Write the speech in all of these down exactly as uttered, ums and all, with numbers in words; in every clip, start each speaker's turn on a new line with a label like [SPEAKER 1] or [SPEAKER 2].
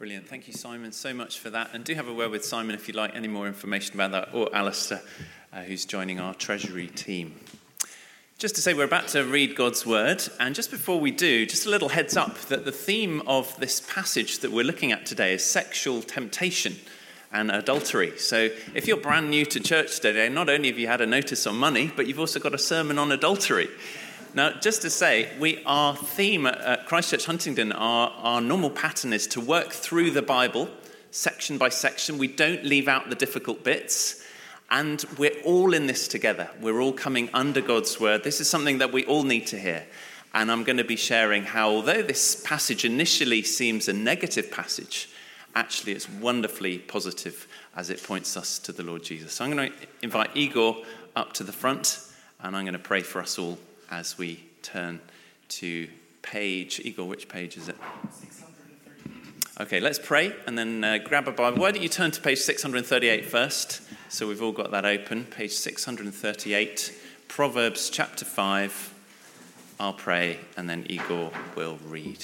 [SPEAKER 1] Brilliant. Thank you, Simon, so much for that. And do have a word with Simon if you'd like any more information about that, or Alistair, uh, who's joining our treasury team. Just to say, we're about to read God's word. And just before we do, just a little heads up that the theme of this passage that we're looking at today is sexual temptation and adultery. So if you're brand new to church today, not only have you had a notice on money, but you've also got a sermon on adultery. Now, just to say, we our theme at Christchurch Huntingdon, our, our normal pattern is to work through the Bible, section by section. We don't leave out the difficult bits. And we're all in this together. We're all coming under God's word. This is something that we all need to hear. And I'm going to be sharing how, although this passage initially seems a negative passage, actually it's wonderfully positive as it points us to the Lord Jesus. So I'm going to invite Igor up to the front, and I'm going to pray for us all as we turn to page, Igor, which page is it? six thirty-eight. Okay, let's pray and then uh, grab a Bible. Why don't you turn to page six thirty-eight first? So we've all got that open. Page six thirty-eight, Proverbs chapter five. I'll pray and then Igor will read.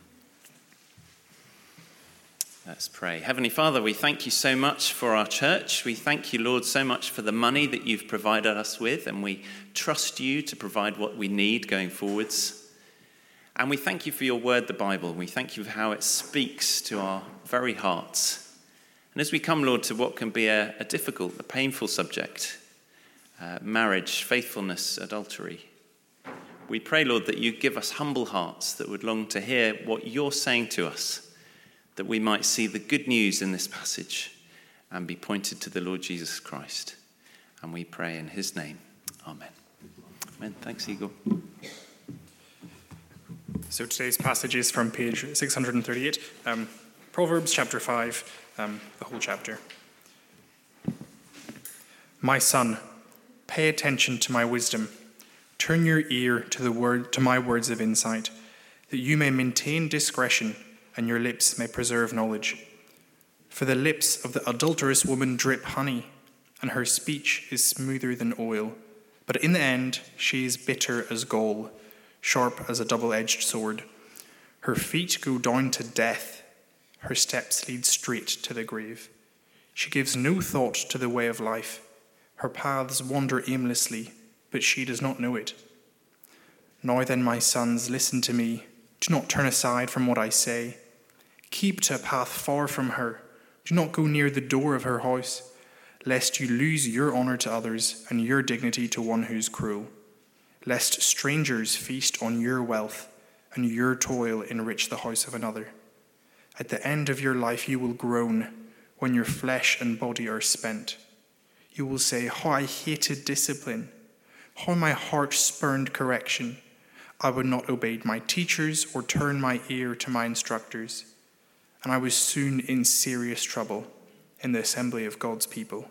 [SPEAKER 1] Let's pray. Heavenly Father, we thank you so much for our church. We thank you, Lord, so much for the money that you've provided us with, and we trust you to provide what we need going forwards. And we thank you for your word, the Bible. We thank you for how it speaks to our very hearts. And as we come, Lord, to what can be a, a difficult, a painful subject, uh, marriage, faithfulness, adultery, we pray, Lord, that you give us humble hearts that would long to hear what you're saying to us, that we might see the good news in this passage and be pointed to the Lord Jesus Christ. And we pray in his name. Amen. Amen. Thanks, Igor.
[SPEAKER 2] So today's passage is from page six thirty-eight, um, Proverbs chapter five, um, the whole chapter. My son, pay attention to my wisdom. Turn your ear to the word to my words of insight, that you may maintain discretion and your lips may preserve knowledge. For the lips of the adulterous woman drip honey, and her speech is smoother than oil. But in the end, she is bitter as gall, sharp as a double-edged sword. Her feet go down to death. Her steps lead straight to the grave. She gives no thought to the way of life. Her paths wander aimlessly, but she does not know it. Now then, my sons, listen to me. Do not turn aside from what I say. Keep to a path far from her. Do not go near the door of her house, lest you lose your honor to others and your dignity to one who's cruel. Lest strangers feast on your wealth and your toil enrich the house of another. At the end of your life you will groan when your flesh and body are spent. You will say, how I hated discipline, how my heart spurned correction. I would not obey my teachers or turn my ear to my instructors. And I was soon in serious trouble in the assembly of God's people.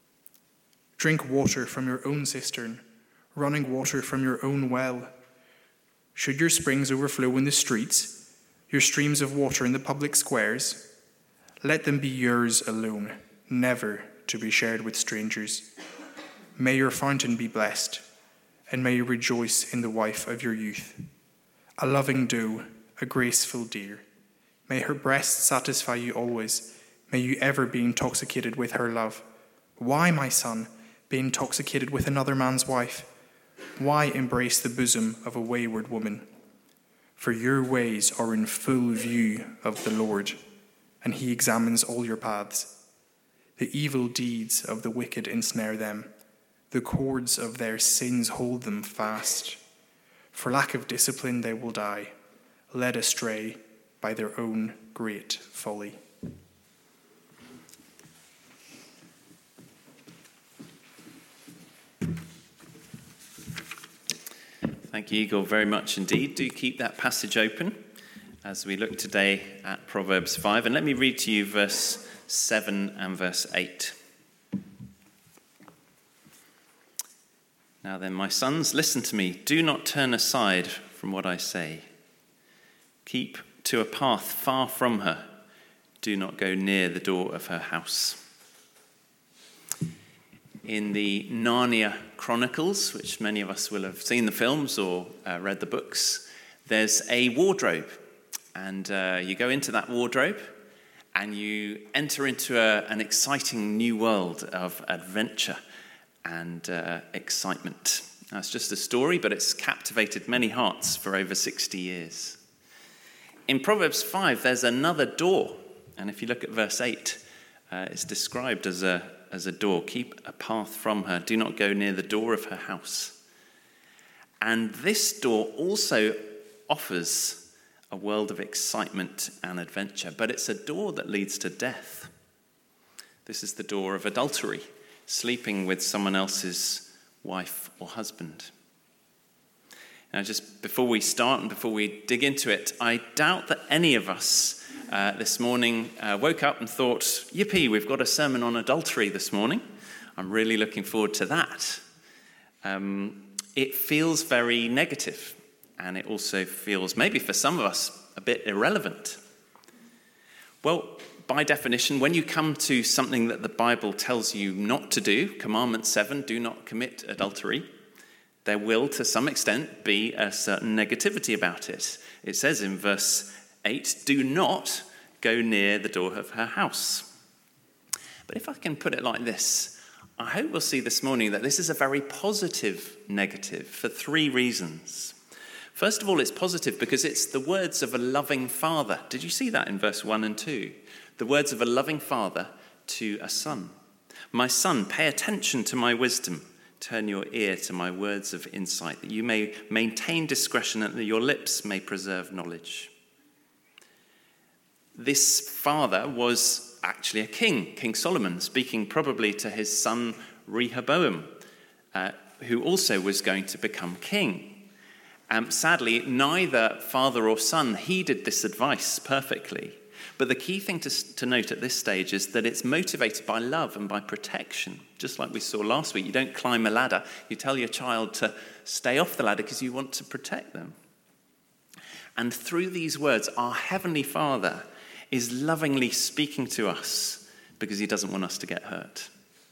[SPEAKER 2] Drink water from your own cistern, running water from your own well. Should your springs overflow in the streets, your streams of water in the public squares, let them be yours alone, never to be shared with strangers. May your fountain be blessed, and may you rejoice in the wife of your youth, a loving doe, a graceful deer. May her breast satisfy you always. May you ever be intoxicated with her love. Why, my son, be intoxicated with another man's wife? Why embrace the bosom of a wayward woman? For your ways are in full view of the Lord, and he examines all your paths. The evil deeds of the wicked ensnare them. The cords of their sins hold them fast. For lack of discipline they will die, led astray by their own great folly.
[SPEAKER 1] Thank you, Igor, very much indeed. Do keep that passage open as we look today at Proverbs five. And let me read to you verse seven and verse eight. Now then, my sons, listen to me. Do not turn aside from what I say. Keep to a path far from her. Do not go near the door of her house. In the Narnia Chronicles, which many of us will have seen the films or uh, read the books, there's a wardrobe. And uh, you go into that wardrobe, and you enter into a, an exciting new world of adventure and uh, excitement. Now, it's just a story, but it's captivated many hearts for over sixty years. In Proverbs five, there's another door, and if you look at verse eight, uh, it's described as a, as a door. Keep a path from her. Do not go near the door of her house. And this door also offers a world of excitement and adventure, but it's a door that leads to death. This is the door of adultery, sleeping with someone else's wife or husband. Now, just before we start and before we dig into it, I doubt that any of us uh, this morning uh, woke up and thought, yippee, we've got a sermon on adultery this morning. I'm really looking forward to that. Um, it feels very negative, and it also feels, maybe for some of us, a bit irrelevant. Well, by definition, when you come to something that the Bible tells you not to do, Commandment seven, do not commit adultery, there will, to some extent, be a certain negativity about it. It says in verse eight, do not go near the door of her house. But if I can put it like this, I hope we'll see this morning that this is a very positive negative for three reasons. First of all, it's positive because it's the words of a loving father. Did you see that in verse one and two? The words of a loving father to a son. My son, pay attention to my wisdom. Turn your ear to my words of insight, that you may maintain discretion and that your lips may preserve knowledge. This father was actually a king, King Solomon, speaking probably to his son Rehoboam, uh, who also was going to become king. Um, sadly, neither father or son heeded this advice perfectly. But the key thing to, to note at this stage is that it's motivated by love and by protection. Just like we saw last week, you don't climb a ladder. You tell your child to stay off the ladder because you want to protect them. And through these words, our Heavenly Father is lovingly speaking to us because he doesn't want us to get hurt.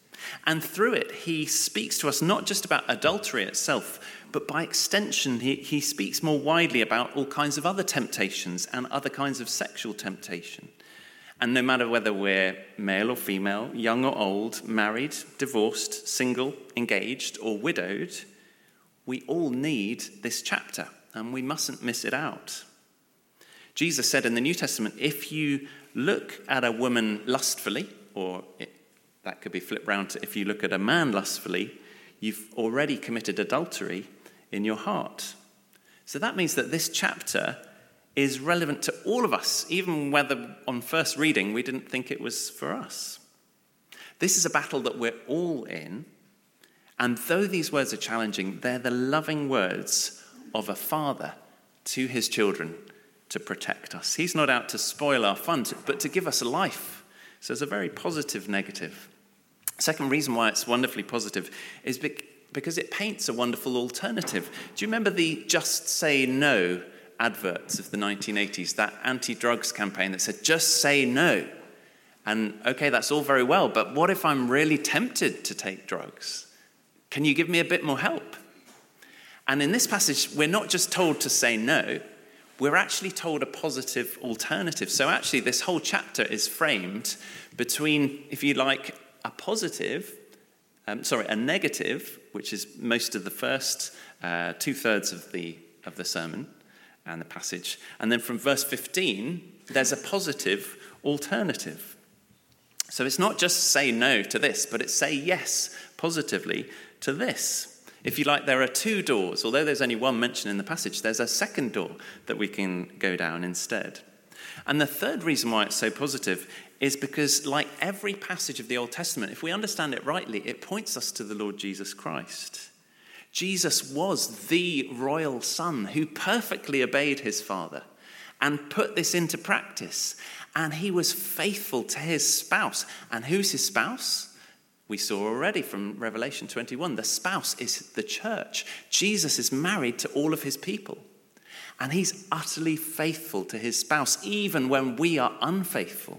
[SPEAKER 1] And through it, he speaks to us not just about adultery itself, but by extension, he, he speaks more widely about all kinds of other temptations and other kinds of sexual temptation. And no matter whether we're male or female, young or old, married, divorced, single, engaged, or widowed, we all need this chapter, and we mustn't miss it out. Jesus said in the New Testament, if you look at a woman lustfully, or it, that could be flipped round to if you look at a man lustfully, you've already committed adultery in your heart. So that means that this chapter is relevant to all of us, even whether on first reading we didn't think it was for us. This is a battle that we're all in, and though these words are challenging, they're the loving words of a father to his children to protect us. He's not out to spoil our fun, but to give us a life. So it's a very positive negative. Second reason why it's wonderfully positive is because it paints a wonderful alternative. Do you remember the Just Say No adverts of the nineteen eighties, that anti-drugs campaign that said, just say no? And okay, that's all very well, but what if I'm really tempted to take drugs? Can you give me a bit more help? And in this passage, we're not just told to say no, we're actually told a positive alternative. So actually, this whole chapter is framed between, if you like, a positive, um, sorry, a negative, which is most of the first uh, two-thirds of the of the sermon and the passage. And then from verse fifteen, there's a positive alternative. So it's not just say no to this, but it's say yes positively to this. If you like, there are two doors. Although there's only one mention in the passage, there's a second door that we can go down instead. And the third reason why it's so positive is because, like every passage of the Old Testament, if we understand it rightly, it points us to the Lord Jesus Christ. Jesus was the royal son who perfectly obeyed his Father and put this into practice. And he was faithful to his spouse. And who's his spouse? We saw already from Revelation twenty-one, the spouse is the church. Jesus is married to all of his people. And he's utterly faithful to his spouse, even when we are unfaithful.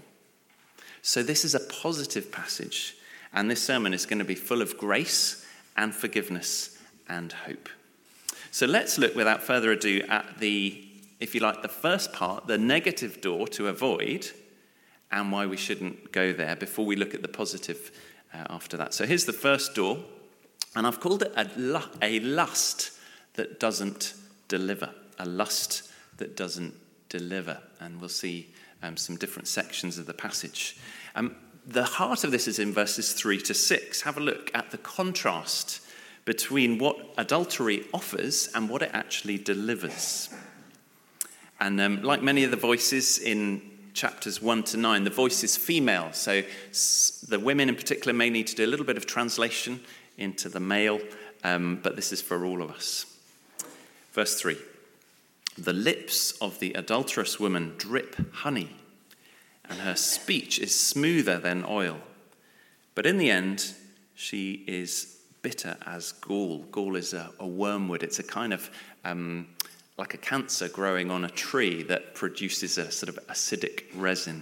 [SPEAKER 1] So this is a positive passage. And this sermon is going to be full of grace and forgiveness and hope. So let's look without further ado at the, if you like, the first part, the negative door to avoid, and why we shouldn't go there before we look at the positive uh, after that. So here's the first door, and I've called it a, lu- a lust that doesn't deliver. A lust that doesn't deliver. And we'll see um, some different sections of the passage. Um, the heart of this is in verses three to six. Have a look at the contrast between what adultery offers and what it actually delivers. And um, like many of the voices in chapters one to nine, the voice is female. So s- the women in particular may need to do a little bit of translation into the male, um, but this is for all of us. Verse three. The lips of the adulterous woman drip honey, and her speech is smoother than oil. But in the end, she is bitter as gall. Gall is a, a wormwood. It's a kind of um, like a cancer growing on a tree that produces a sort of acidic resin.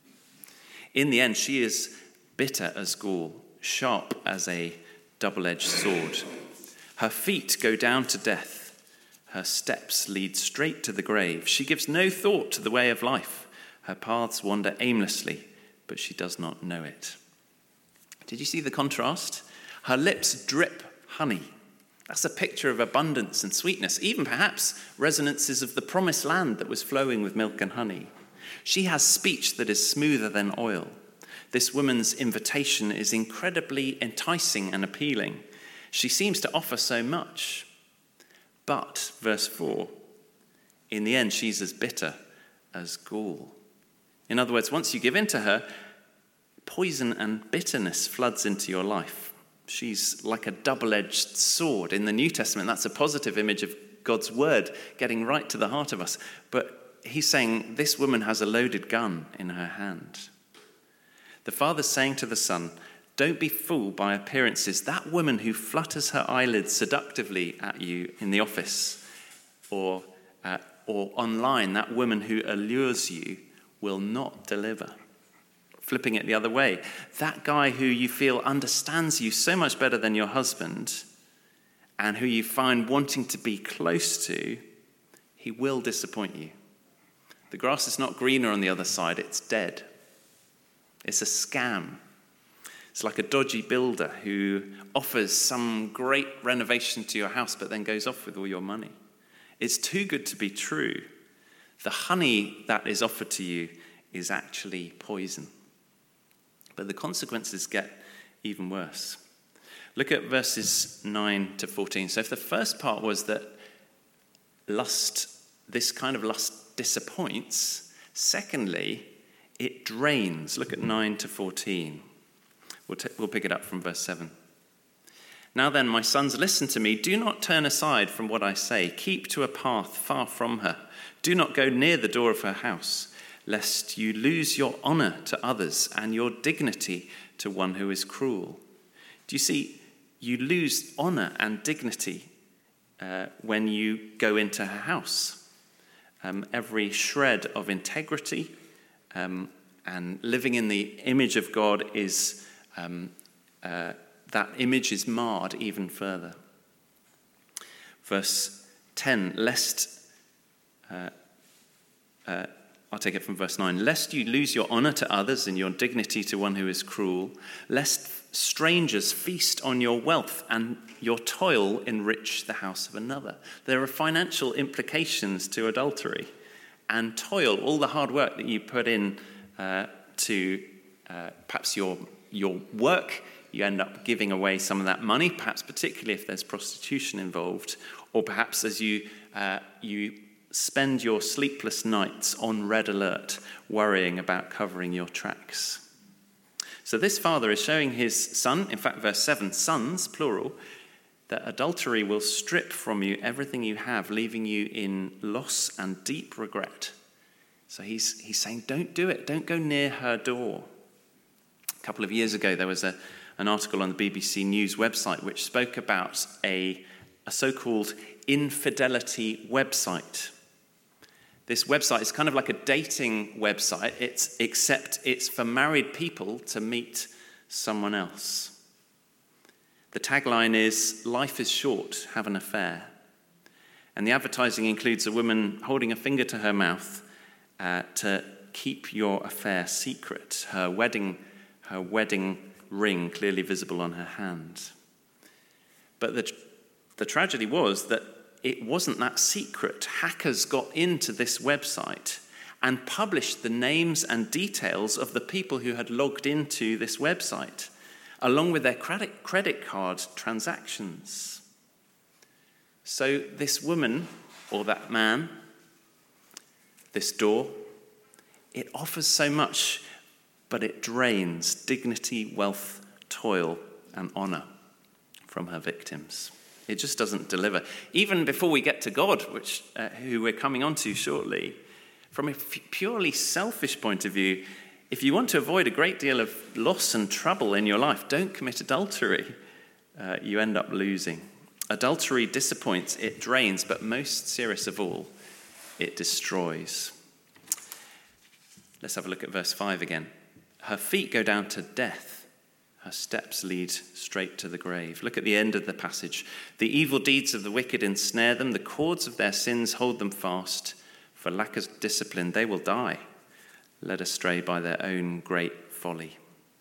[SPEAKER 1] In the end, she is bitter as gall, sharp as a double-edged sword. Her feet go down to death. Her steps lead straight to the grave. She gives no thought to the way of life. Her paths wander aimlessly, but she does not know it. Did you see the contrast? Her lips drip honey. That's a picture of abundance and sweetness, even perhaps resonances of the promised land that was flowing with milk and honey. She has speech that is smoother than oil. This woman's invitation is incredibly enticing and appealing. She seems to offer so much. But, verse four, in the end, she's as bitter as gall. In other words, once you give in to her, poison and bitterness floods into your life. She's like a double-edged sword. In the New Testament, that's a positive image of God's word getting right to the heart of us. But he's saying this woman has a loaded gun in her hand. The Father's saying to the Son, don't be fooled by appearances. That woman who flutters her eyelids seductively at you in the office or, uh, or online, that woman who allures you will not deliver. Flipping it the other way, that guy who you feel understands you so much better than your husband and who you find wanting to be close to, he will disappoint you. The grass is not greener on the other side, it's dead. It's a scam. It's like a dodgy builder who offers some great renovation to your house but then goes off with all your money. It's too good to be true. The honey that is offered to you is actually poison. But the consequences get even worse. Look at verses nine to fourteen. So if the first part was that lust, this kind of lust disappoints, secondly, it drains. Look at nine to fourteen. We'll, t- we'll pick it up from verse seven. Now then, my sons, listen to me. Do not turn aside from what I say. Keep to a path far from her. Do not go near the door of her house, lest you lose your honor to others and your dignity to one who is cruel. Do you see, you lose honor and dignity uh, when you go into her house. Um, every shred of integrity um, and living in the image of God is um, uh, that image is marred even further. Verse ten, lest, uh, uh, I'll take it from verse nine, lest you lose your honor to others and your dignity to one who is cruel, lest strangers feast on your wealth and your toil enrich the house of another. There are financial implications to adultery, and toil, all the hard work that you put in uh, to uh, perhaps your your work, you end up giving away some of that money, perhaps particularly if there's prostitution involved, or perhaps as you uh, you spend your sleepless nights on red alert, worrying about covering your tracks. So this father is showing his son, in fact, verse seven, sons, plural, that adultery will strip from you everything you have, leaving you in loss and deep regret. So he's he's saying, don't do it. Don't go near her door. A couple of years ago, there was a, an article on the B B C News website which spoke about a, a so-called infidelity website. This website is kind of like a dating website, it's, except it's for married people to meet someone else. The tagline is, life is short, have an affair. And the advertising includes a woman holding a finger to her mouth uh, to keep your affair secret. Her wedding, her wedding ring clearly visible on her hand. But the, the tragedy was that it wasn't that secret. Hackers got into this website and published the names and details of the people who had logged into this website, along with their credit, credit card transactions. So this woman, or that man, this door, it offers so much, but it drains dignity, wealth, toil, and honor from her victims. It just doesn't deliver. Even before we get to God, which uh, who we're coming on to shortly, from a f- purely selfish point of view, if you want to avoid a great deal of loss and trouble in your life, don't commit adultery. Uh, you end up losing. Adultery disappoints, it drains, but most serious of all, it destroys. Let's have a look at verse five again. Her feet go down to death. Her steps lead straight to the grave. Look at the end of the passage. The evil deeds of the wicked ensnare them. The cords of their sins hold them fast. For lack of discipline, they will die, led astray by their own great folly.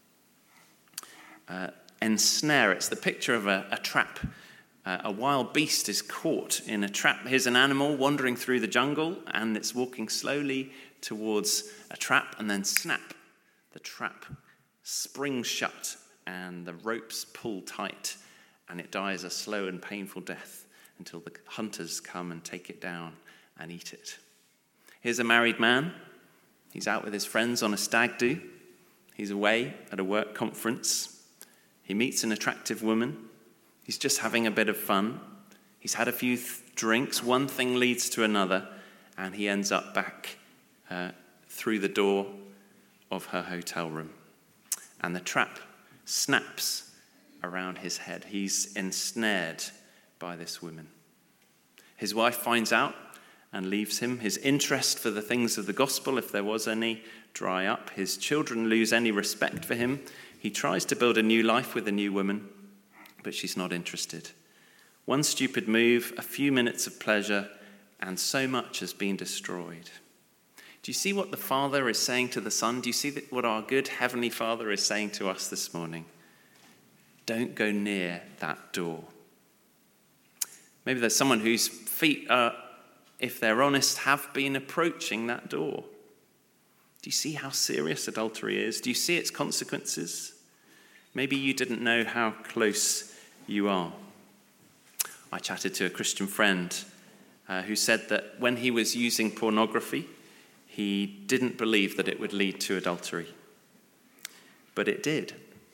[SPEAKER 1] Uh, ensnare, it's the picture of a, a trap. Uh, a wild beast is caught in a trap. Here's an animal wandering through the jungle, and it's walking slowly towards a trap, and then snap, the trap springs shut, and the ropes pull tight, and it dies a slow and painful death until the hunters come and take it down and eat it. Here's a married man. He's out with his friends on a stag do. He's away at a work conference. He meets an attractive woman. He's just having a bit of fun. He's had a few th- drinks. One thing leads to another, and he ends up back uh, through the door of her hotel room. And the trap snaps around his head. He's ensnared by this woman. His wife finds out and leaves him. His interest for the things of the gospel, if there was any, dry up. His children lose any respect for him. He tries to build a new life with a new woman, but she's not interested. One stupid move, a few minutes of pleasure, and so much has been destroyed. Do you see what the Father is saying to the Son? Do you see what our good Heavenly Father is saying to us this morning? Don't go near that door. Maybe there's someone whose feet are, if they're honest, have been approaching that door. Do you see how serious adultery is? Do you see its consequences? Maybe you didn't know how close you are. I chatted to a Christian friend uh, who said that when he was using pornography, he didn't believe that it would lead to adultery. But it did.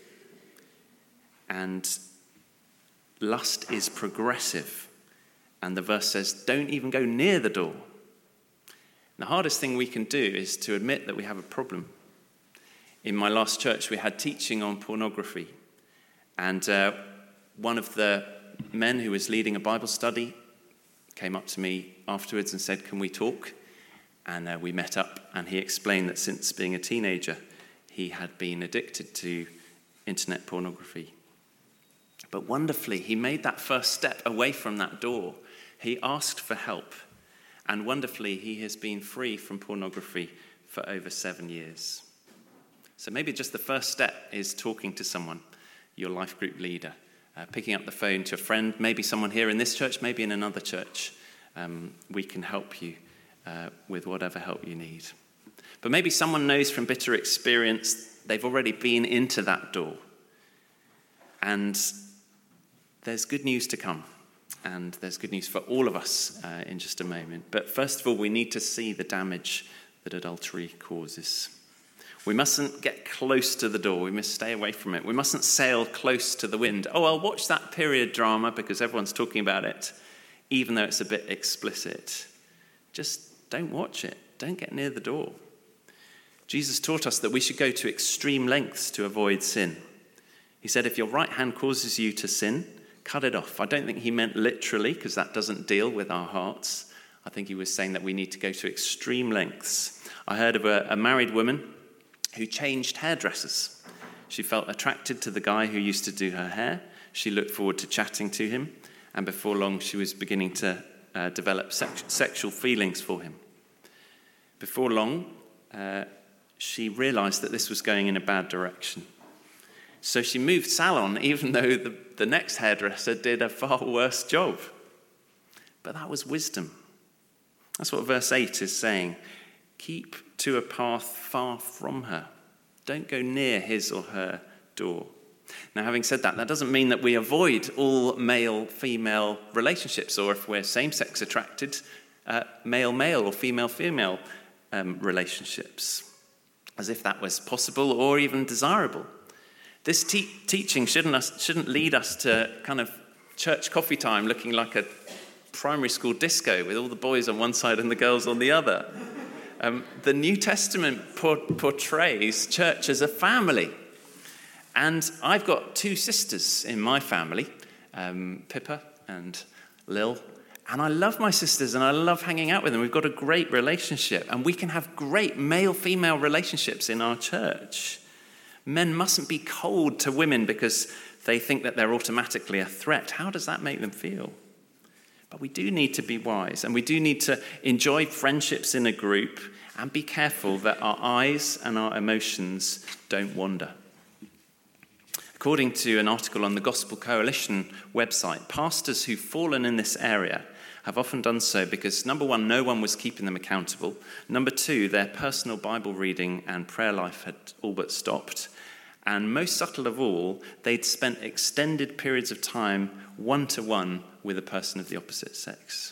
[SPEAKER 1] And lust is progressive. And the verse says, don't even go near the door. And the hardest thing we can do is to admit that we have a problem. In my last church, we had teaching on pornography. And uh, one of the men who was leading a Bible study came up to me afterwards and said, can we talk? And uh, we met up, and he explained that since being a teenager, he had been addicted to internet pornography. But wonderfully, he made that first step away from that door. He asked for help, and wonderfully, he has been free from pornography for over seven years. So maybe just the first step is talking to someone, your life group leader, uh, picking up the phone to a friend, maybe someone here in this church, maybe in another church. Um, we can help you uh, with whatever help you need. But maybe someone knows from bitter experience they've already been into that door. And there's good news to come. And there's good news for all of us uh, in just a moment. But first of all, we need to see the damage that adultery causes. We mustn't get close to the door. We must stay away from it. We mustn't sail close to the wind. Oh, I'll watch that period drama because everyone's talking about it, even though it's a bit explicit. Just don't watch it. Don't get near the door. Jesus taught us that we should go to extreme lengths to avoid sin. He said, if your right hand causes you to sin, cut it off. I don't think he meant literally, because that doesn't deal with our hearts. I think he was saying that we need to go to extreme lengths. I heard of a, a married woman who changed hairdressers. She felt attracted to the guy who used to do her hair. She looked forward to chatting to him. And before long, she was beginning to uh, develop sex- sexual feelings for him. Before long, uh, she realised that this was going in a bad direction. So she moved salon, even though the, the next hairdresser did a far worse job. But that was wisdom. That's what verse eight is saying. Keep to a path far from her. Don't go near his or her door. Now, having said that, that doesn't mean that we avoid all male-female relationships, or if we're same-sex attracted, uh, male-male or female-female um, relationships, as if that was possible or even desirable. This te- teaching shouldn't, us, shouldn't lead us to kind of church coffee time looking like a primary school disco with all the boys on one side and the girls on the other. Um, the New Testament por- portrays church as a family. And I've got two sisters in my family, um, Pippa and Lil. And I love my sisters and I love hanging out with them. We've got a great relationship. And we can have great male-female relationships in our church. Men mustn't be cold to women because they think that they're automatically a threat. How does that make them feel? But we do need to be wise, and we do need to enjoy friendships in a group and be careful that our eyes and our emotions don't wander. According to an article on the Gospel Coalition website, pastors who've fallen in this area have often done so because, number one, no one was keeping them accountable. Number two, their personal Bible reading and prayer life had all but stopped. And most subtle of all, they'd spent extended periods of time one-to-one with a person of the opposite sex.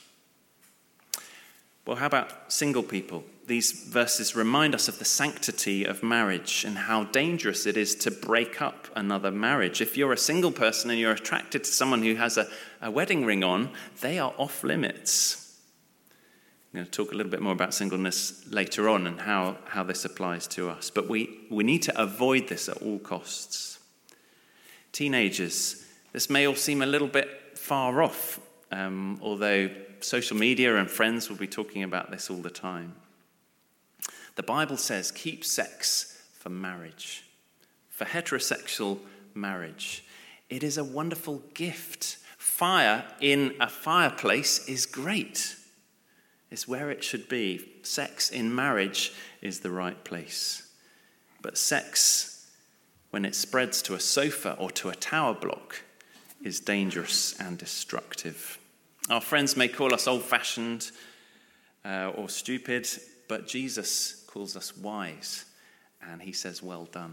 [SPEAKER 1] Well, how about single people? These verses remind us of the sanctity of marriage and how dangerous it is to break up another marriage. If you're a single person and you're attracted to someone who has a, a wedding ring on, they are off limits. I'm going to talk a little bit more about singleness later on and how, how this applies to us. But we, we need to avoid this at all costs. Teenagers, this may all seem a little bit far off, um, although social media and friends will be talking about this all the time. The Bible says, keep sex for marriage, for heterosexual marriage. It is a wonderful gift. Fire in a fireplace is great. It's where it should be. Sex in marriage is the right place. But sex, when it spreads to a sofa or to a tower block, is dangerous and destructive. Our friends may call us old-fashioned uh, or stupid, but Jesus calls us wise, and he says, well done.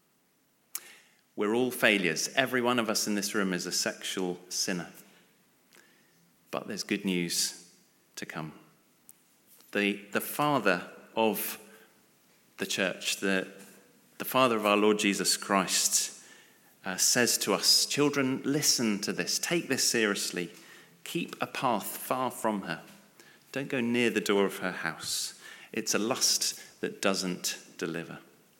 [SPEAKER 1] We're all failures. Every one of us in this room is a sexual sinner. But there's good news to come. The, the Father of the church, the, the Father of our Lord Jesus Christ, uh, says to us, children, listen to this. Take this seriously. Keep a path far from her. Don't go near the door of her house. It's a lust that doesn't deliver.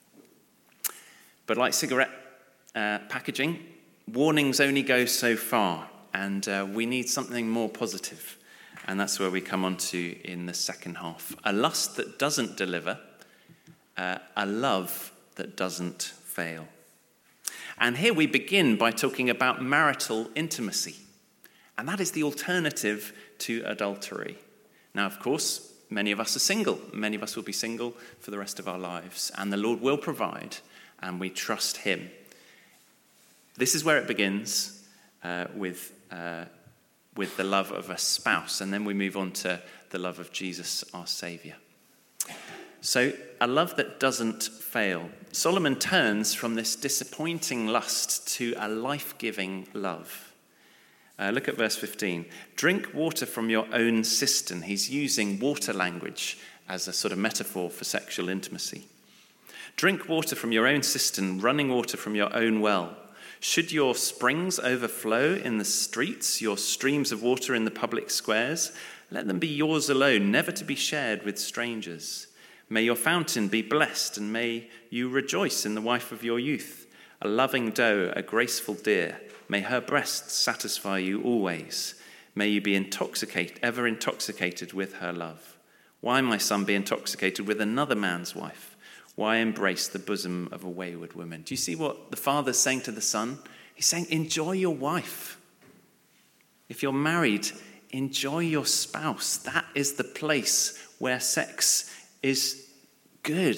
[SPEAKER 1] But like cigarette uh, packaging, warnings only go so far, and uh, we need something more positive. And that's where we come on to in the second half. A lust that doesn't deliver, uh, a love that doesn't fail. And here we begin by talking about marital intimacy. And that is the alternative to adultery. Now, of course, many of us are single. Many of us will be single for the rest of our lives. And the Lord will provide, and we trust him. This is where it begins uh, with... Uh, with the love of a spouse, and then we move on to the love of Jesus, our Saviour. So, a love that doesn't fail. Solomon turns from this disappointing lust to a life-giving love. Uh, look at verse fifteen. Drink water from your own cistern. He's using water language as a sort of metaphor for sexual intimacy. Drink water from your own cistern, running water from your own well. Should your springs overflow in the streets, your streams of water in the public squares, let them be yours alone, never to be shared with strangers. May your fountain be blessed, and may you rejoice in the wife of your youth, a loving doe, a graceful deer. May her breasts satisfy you always. May you be intoxicated, ever intoxicated with her love. Why, my son, be intoxicated with another man's wife? Why embrace the bosom of a wayward woman? Do you see what the father's saying to the son? He's saying, enjoy your wife. If you're married, enjoy your spouse. That is the place where sex is good.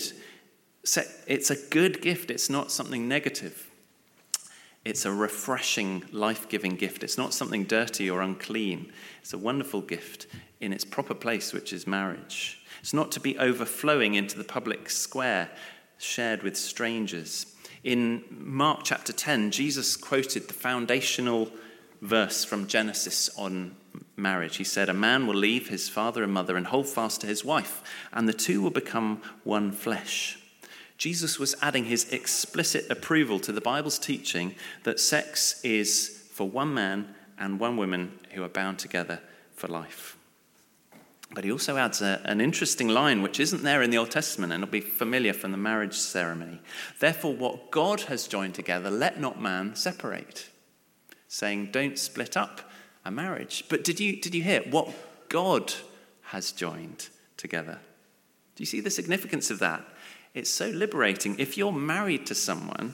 [SPEAKER 1] It's a good gift. It's not something negative. It's a refreshing, life-giving gift. It's not something dirty or unclean. It's a wonderful gift in its proper place, which is marriage. It's not to be overflowing into the public square, shared with strangers. In Mark chapter ten, Jesus quoted the foundational verse from Genesis on marriage. He said, "A man will leave his father and mother and hold fast to his wife, and the two will become one flesh." Jesus was adding his explicit approval to the Bible's teaching that sex is for one man and one woman who are bound together for life. But he also adds a, an interesting line which isn't there in the Old Testament, and it'll be familiar from the marriage ceremony. "Therefore, what God has joined together, let not man separate." Saying, don't split up a marriage. But did you did you hear what God has joined together? Do you see the significance of that? It's so liberating. If you're married to someone,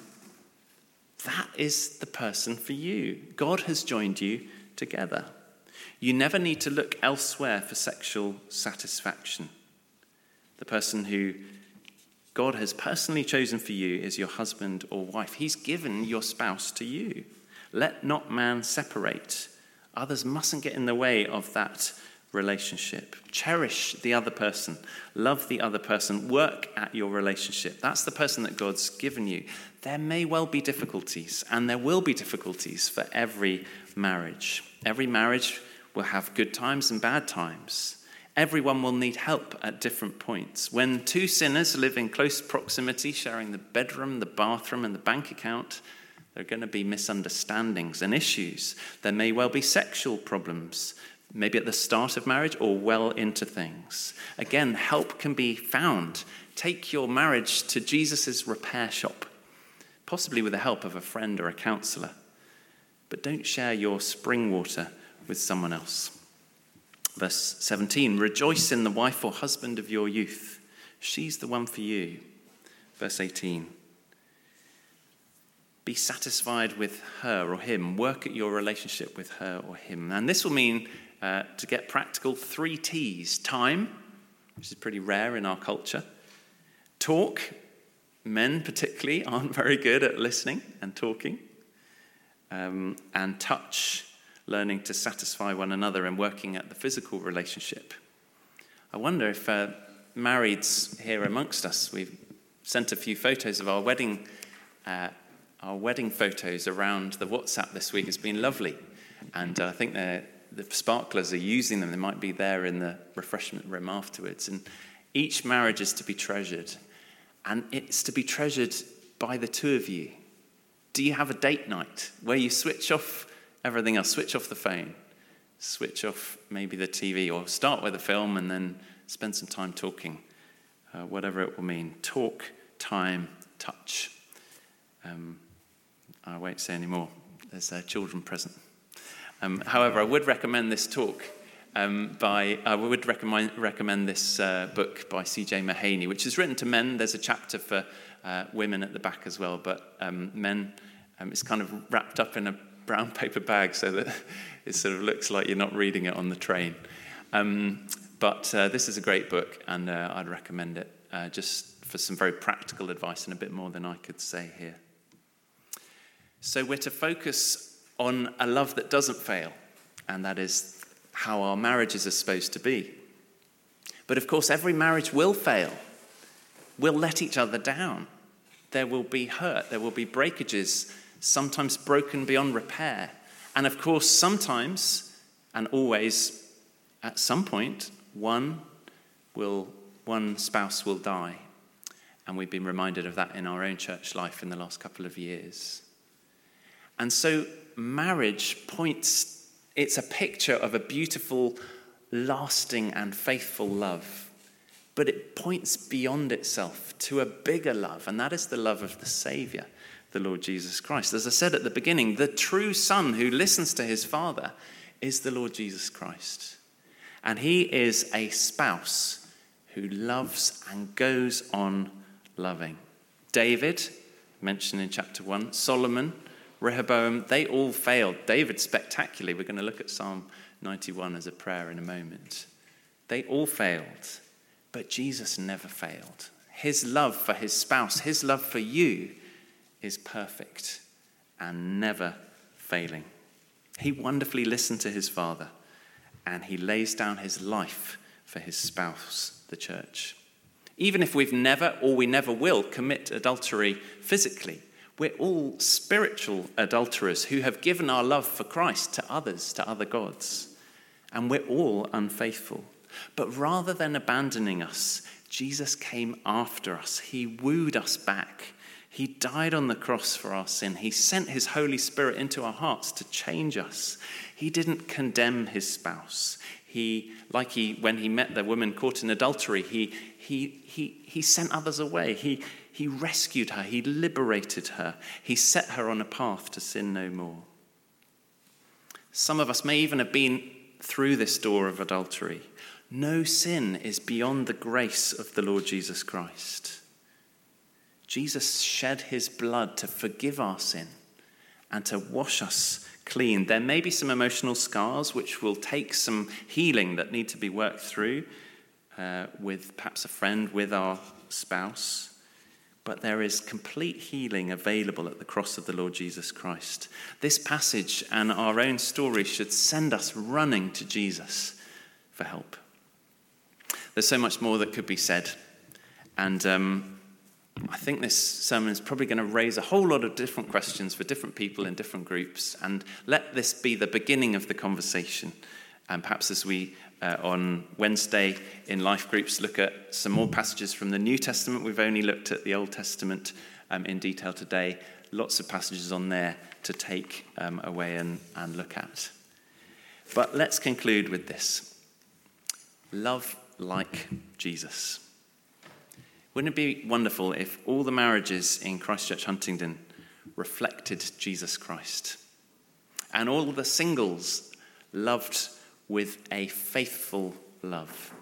[SPEAKER 1] that is the person for you. God has joined you together. You never need to look elsewhere for sexual satisfaction. The person who God has personally chosen for you is your husband or wife. He's given your spouse to you. Let not man separate. Others mustn't get in the way of that relationship. Cherish the other person. Love the other person. Work at your relationship. That's the person that God's given you. There may well be difficulties, and there will be difficulties for every marriage. Every marriage will have good times and bad times. Everyone will need help at different points. When two sinners live in close proximity, sharing the bedroom, the bathroom, and the bank account, there are going to be misunderstandings and issues. There may well be sexual problems, maybe at the start of marriage or well into things. Again, help can be found. Take your marriage to Jesus' repair shop, possibly with the help of a friend or a counsellor. But don't share your spring water with someone else. Verse seventeen, "Rejoice in the wife or husband of your youth. She's the one for you." Verse eighteen, "Be satisfied with her or him. Work at your relationship with her or him." And this will mean, uh, to get practical, three T's. Time, which is pretty rare in our culture. Talk. Men particularly aren't very good at listening and talking. Um, and touch. Learning to satisfy one another and working at the physical relationship. I wonder if uh, marrieds here amongst us, we've sent a few photos of our wedding uh, our wedding photos around the WhatsApp this week. It's been lovely. And uh, I think the sparklers are using them. They might be there in the refreshment room afterwards. And each marriage is to be treasured. And it's to be treasured by the two of you. Do you have a date night where you switch off everything else? Switch off the phone. Switch off maybe the T V, or start with a film and then spend some time talking. Uh, whatever it will mean. Talk, time, touch. Um, I won't say any more. There's uh, children present. Um, however, I would recommend this talk um, by, I would recommend, recommend this uh, book by C J Mahaney, which is written to men. There's a chapter for uh, women at the back as well, but um, men, um, it's kind of wrapped up in a brown paper bag so that it sort of looks like you're not reading it on the train. Um, but uh, this is a great book, and uh, I'd recommend it uh, just for some very practical advice and a bit more than I could say here. So we're to focus on a love that doesn't fail, and that is how our marriages are supposed to be. But of course, every marriage will fail. We'll let each other down. There will be hurt. There will be breakages, sometimes broken beyond repair. And of course, sometimes, and always, at some point, one will, one spouse will die. And we've been reminded of that in our own church life in the last couple of years. And so marriage points, it's a picture of a beautiful, lasting and faithful love. But it points beyond itself to a bigger love, and that is the love of the Saviour, the Lord Jesus Christ. As I said at the beginning, the true Son who listens to his Father is the Lord Jesus Christ. And he is a spouse who loves and goes on loving. David, mentioned in chapter one, Solomon, Rehoboam, they all failed. David spectacularly. We're going to look at Psalm ninety-one as a prayer in a moment. They all failed, but Jesus never failed. His love for his spouse, his love for you is perfect and never failing. He wonderfully listened to his Father, and he lays down his life for his spouse, the church. Even if we've never or we never will commit adultery physically, we're all spiritual adulterers who have given our love for Christ to others, to other gods. And we're all unfaithful. But rather than abandoning us, Jesus came after us. He wooed us back. He died on the cross for our sin. He sent his Holy Spirit into our hearts to change us. He didn't condemn his spouse. He, like he, when he met the woman caught in adultery, he, he, he, he sent others away. He, he rescued her. He liberated her. He set her on a path to sin no more. Some of us may even have been through this door of adultery. No sin is beyond the grace of the Lord Jesus Christ. Jesus shed his blood to forgive our sin and to wash us clean. There may be some emotional scars which will take some healing that need to be worked through uh, with perhaps a friend, with our spouse. But there is complete healing available at the cross of the Lord Jesus Christ. This passage and our own story should send us running to Jesus for help. There's so much more that could be said. And um, I think this sermon is probably going to raise a whole lot of different questions for different people in different groups. And let this be the beginning of the conversation. And perhaps as we, uh, on Wednesday in life groups, look at some more passages from the New Testament. We've only looked at the Old Testament um, in detail today. Lots of passages on there to take um, away and, and look at. But let's conclude with this. Love like Jesus. Wouldn't it be wonderful if all the marriages in Christchurch Huntingdon reflected Jesus Christ, and all the singles loved with a faithful love?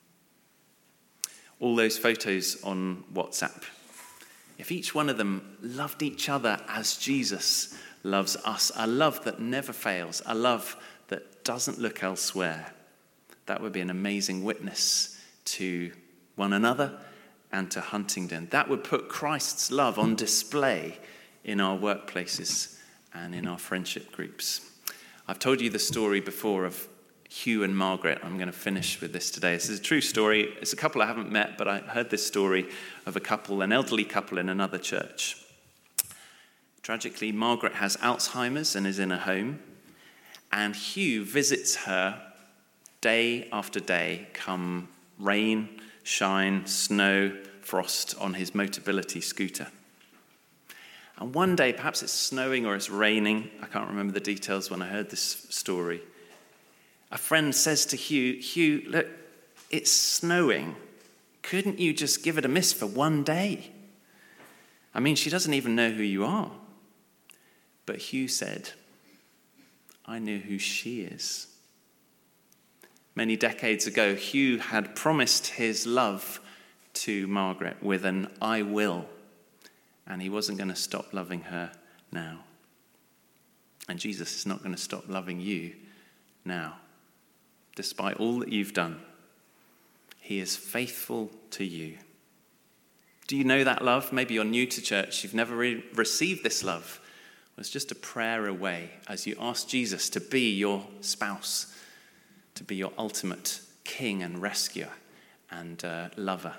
[SPEAKER 1] All those photos on WhatsApp, if each one of them loved each other as Jesus loves us, a love that never fails, a love that doesn't look elsewhere, that would be an amazing witness to one another and to Huntingdon. That would put Christ's love on display in our workplaces and in our friendship groups. I've told you the story before of Hugh and Margaret. I'm going to finish with this today. This is a true story. It's a couple I haven't met, but I heard this story of a couple, an elderly couple in another church. Tragically, Margaret has Alzheimer's and is in a home, and Hugh visits her day after day, come rain, shine, snow, frost, on his Motability scooter. And one day, perhaps it's snowing or it's raining, I can't remember the details when I heard this story, a friend says to Hugh, Hugh, look, it's snowing. Couldn't you just give it a miss for one day? I mean, she doesn't even know who you are. But Hugh said, I know who she is. Many decades ago, Hugh had promised his love to Margaret with an I will, and he wasn't going to stop loving her now. And Jesus is not going to stop loving you now. Despite all that you've done, he is faithful to you. Do you know that love? Maybe you're new to church, you've never re- received this love. Well, it's just a prayer away as you ask Jesus to be your spouse, to be your ultimate king and rescuer and uh, lover.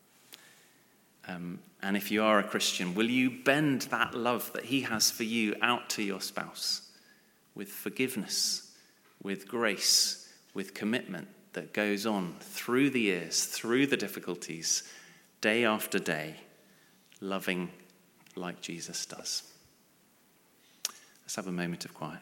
[SPEAKER 1] Um, and if you are a Christian, will you bend that love that he has for you out to your spouse with forgiveness, with grace, with commitment that goes on through the years, through the difficulties, day after day, loving like Jesus does? Let's have a moment of quiet.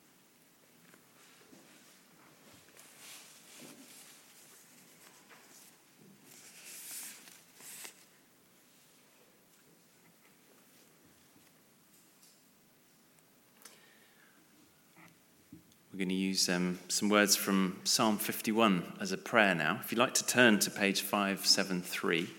[SPEAKER 1] We're going to use um, some words from Psalm fifty-one as a prayer now. If you'd like to turn to page five seventy-three.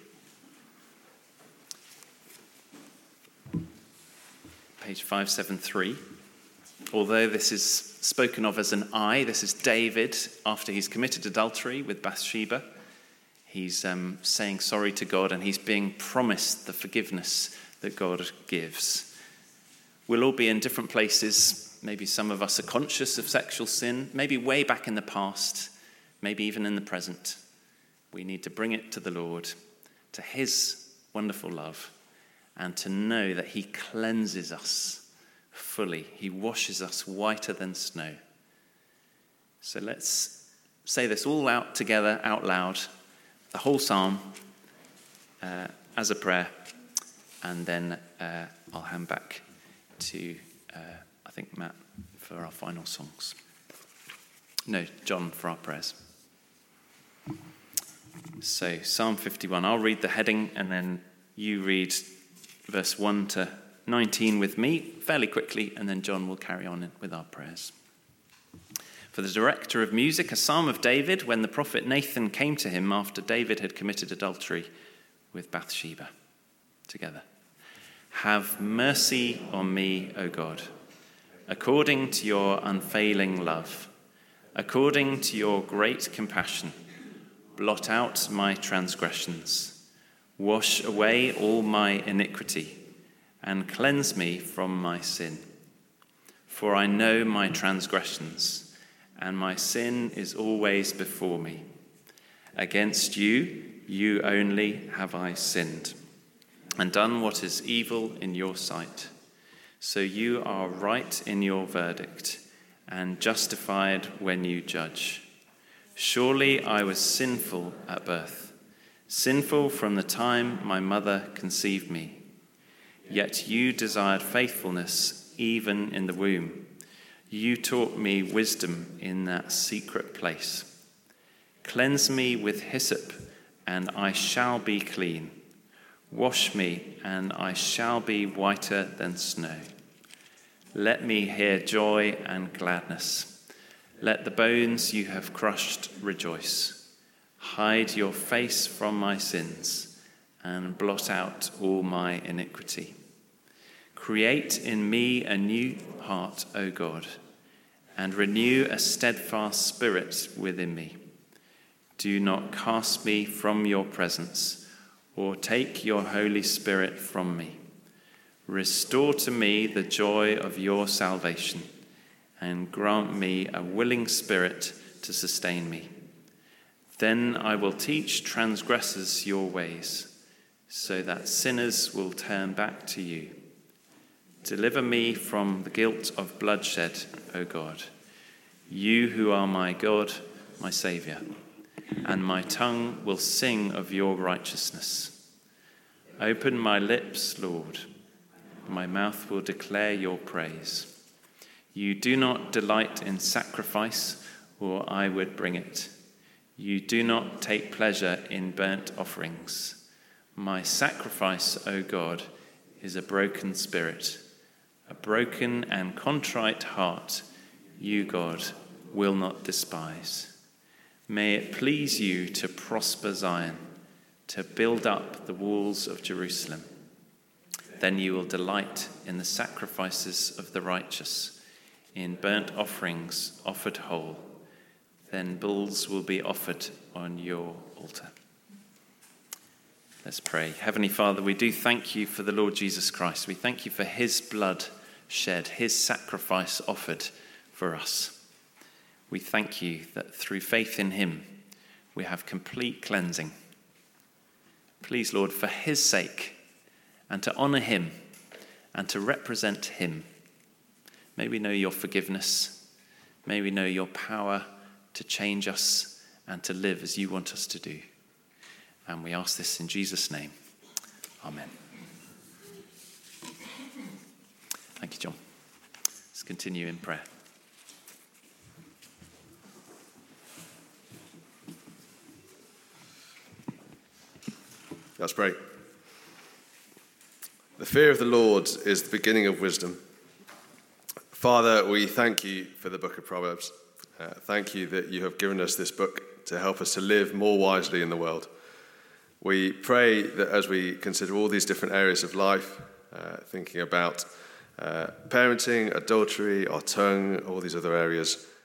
[SPEAKER 1] Page five seventy-three. Although this is spoken of as an I, this is David after he's committed adultery with Bathsheba. He's um, saying sorry to God, and he's being promised the forgiveness that God gives. We'll all be in different places. Maybe some of us are conscious of sexual sin, maybe way back in the past, maybe even in the present. We need to bring it to the Lord, to his wonderful love, and to know that he cleanses us fully. He washes us whiter than snow. So let's say this all out together, out loud, the whole psalm uh, as a prayer, and then uh, I'll hand back to, uh, I think, Matt for our final songs. No, John for our prayers. So, Psalm fifty-one, I'll read the heading, and then you read verse one to nineteen with me fairly quickly, and then John will carry on with our prayers. For the director of music, a psalm of David, when the prophet Nathan came to him after David had committed adultery with Bathsheba. Together. Have mercy on me, O God, according to your unfailing love, according to your great compassion. Blot out my transgressions, wash away all my iniquity, and cleanse me from my sin. For I know my transgressions, and my sin is always before me. Against you, you only have I sinned, and done what is evil in your sight. So you are right in your verdict, and justified when you judge. Surely I was sinful at birth, sinful from the time my mother conceived me. Yet you desired faithfulness even in the womb. You taught me wisdom in that secret place. Cleanse me with hyssop, and I shall be clean. Wash me, and I shall be whiter than snow. Let me hear joy and gladness. Let the bones you have crushed rejoice. Hide your face from my sins, and blot out all my iniquity. Create in me a new heart, O God, and renew a steadfast spirit within me. Do not cast me from your presence, or take your Holy Spirit from me. Restore to me the joy of your salvation, and grant me a willing spirit to sustain me. Then I will teach transgressors your ways, so that sinners will turn back to you. Deliver me from the guilt of bloodshed, O God, you who are my God, my Saviour, and my tongue will sing of your righteousness. Open my lips, Lord, my mouth will declare your praise. You do not delight in sacrifice, or I would bring it. You do not take pleasure in burnt offerings. My sacrifice, O God, is a broken spirit. A broken and contrite heart, you, God, will not despise. May it please you to prosper Zion, to build up the walls of Jerusalem. Then you will delight in the sacrifices of the righteous, in burnt offerings offered whole. Then bulls will be offered on your altar. Let's pray. Heavenly Father, we do thank you for the Lord Jesus Christ. We thank you for his blood shed, his sacrifice offered for us. We thank you that through faith in him, we have complete cleansing. Please, Lord, for his sake, and to honour him, and to represent him, may we know your forgiveness. May we know your power to change us and to live as you want us to do. And we ask this in Jesus' name. Amen. Thank you, John. Let's continue in prayer.
[SPEAKER 3] Let's pray. The fear of the Lord is the beginning of wisdom. Father, we thank you for the book of Proverbs. Uh, thank you that you have given us this book to help us to live more wisely in the world. We pray that as we consider all these different areas of life, uh, thinking about uh, parenting, adultery, our tongue, all these other areas,